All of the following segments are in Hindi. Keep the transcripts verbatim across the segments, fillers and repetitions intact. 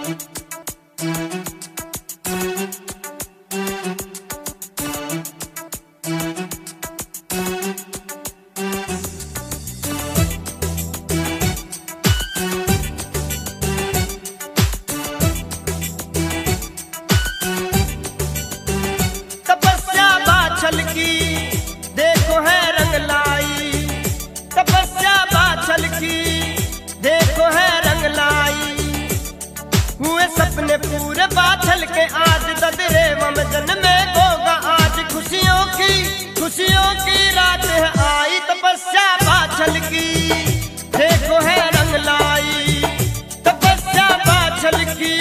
की देखो है रंग लाई, तपस्या बाछल की देखो है रंग लाई। हुए सपने पूरे बाछल के आज ददरे वम जन्मे होगा आज खुशियों की खुशियों की रात है आई। तपस्या बाछल की देखो है रंग लाई, तपस्या बाछल की।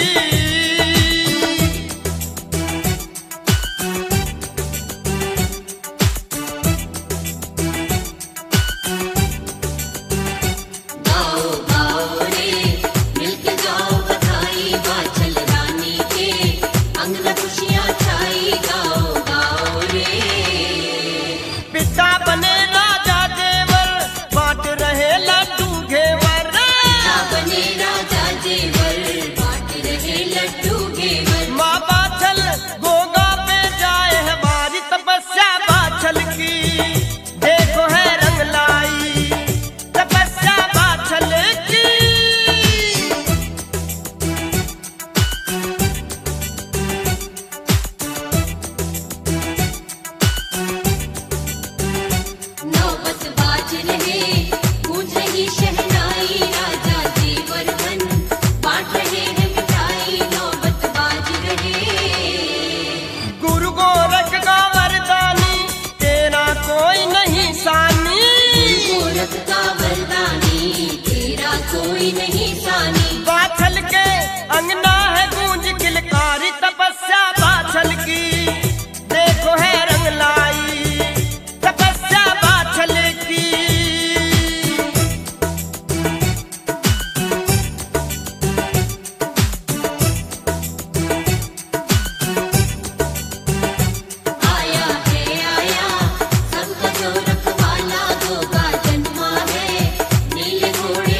कोई नहीं सानी बाछल के अंगना है गूंज किलकारी। तपस्या बाछल की देखो है रंग लाई, तपस्या बाछल की। आया है आया सबका जो रखवाला होगा जन्मा है नीले घोड़े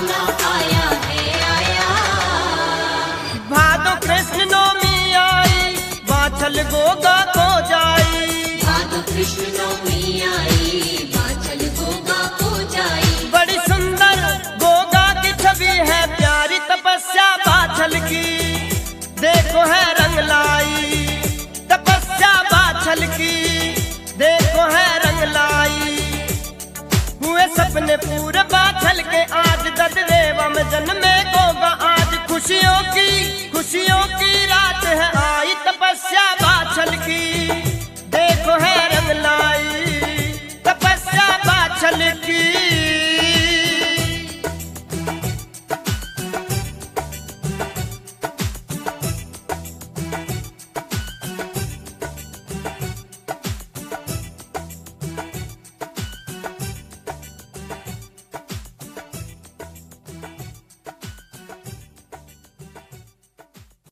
गोगा को जाई। भादो कृष्ण नवमी आई बाछल गोगा को जाई। बड़ी सुंदर गोगा की छवि है प्यारी। तपस्या बाछल की देखो है रंग लाई, तपस्या बाछल की देखो है रंग लाई। हुए सपने पूरे बाछल के आज ददरे वम जन्मे गोगा आज खुशियों की